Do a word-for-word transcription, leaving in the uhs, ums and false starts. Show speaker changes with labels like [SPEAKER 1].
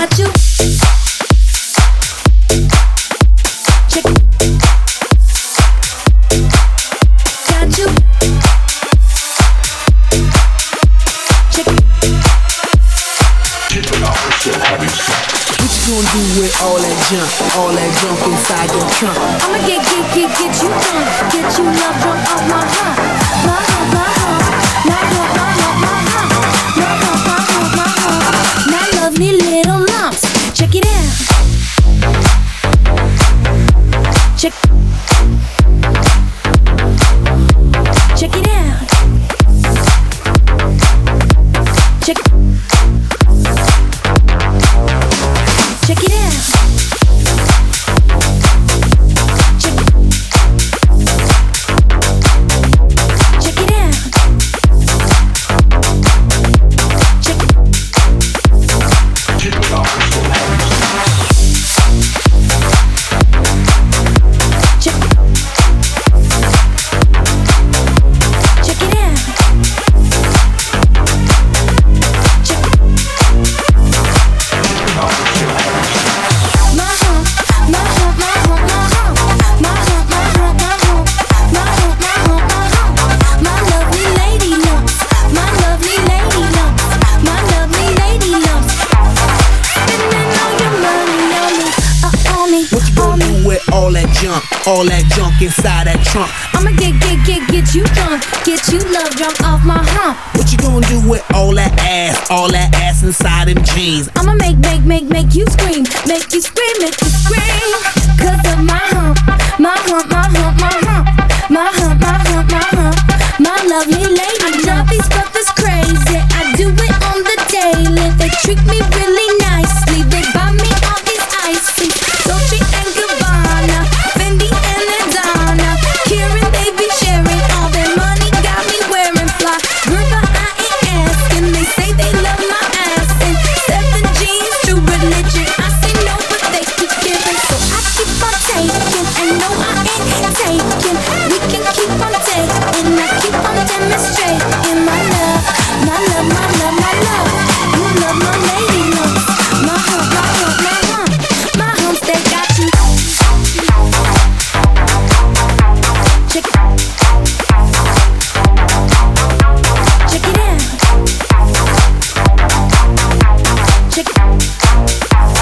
[SPEAKER 1] got you. Check. Got you. Check. What you gonna do with all that junk, all that junk inside your trunk? I'ma get, get, get, get you drunk, get you love drunk off my hump, my hump, my hump, my hump, my hump, my hump, my hump, my hump, my hump, my lovely little lumps. Check it out. Check. Check it out. Check. Check it out. Check. Check it out. Check. Check it out. Check. Check it out. All that junk inside that trunk. I'ma get, get, get, get you drunk, get you love drunk off my hump. What you gonna do with all that ass, all that ass inside them jeans? I'ma make, make, make, make you scream, make you scream, make you scream. Cause of my hump, my hump, my hump, my hump, my hump, my hump, my hump, my lovely lady. I love these brothers crazy, I do it on the daily. They treat me really nicely, they buy me all these ices, Dolce and Gabbana, Fendi and Adana, Kieran, they be sharing all their money, got me wearing fly. Girl, but I ain't asking, they say they love my ass and seven jeans, true religion. I say no, but they keep giving, so I keep on taking, and no, I ain't taking. We can keep on taking, I keep on demonstrating my love, my love, my love, my love. You love my lady love, my hump, my hump, my hump, my humps, they got you. Check, check it out. Check,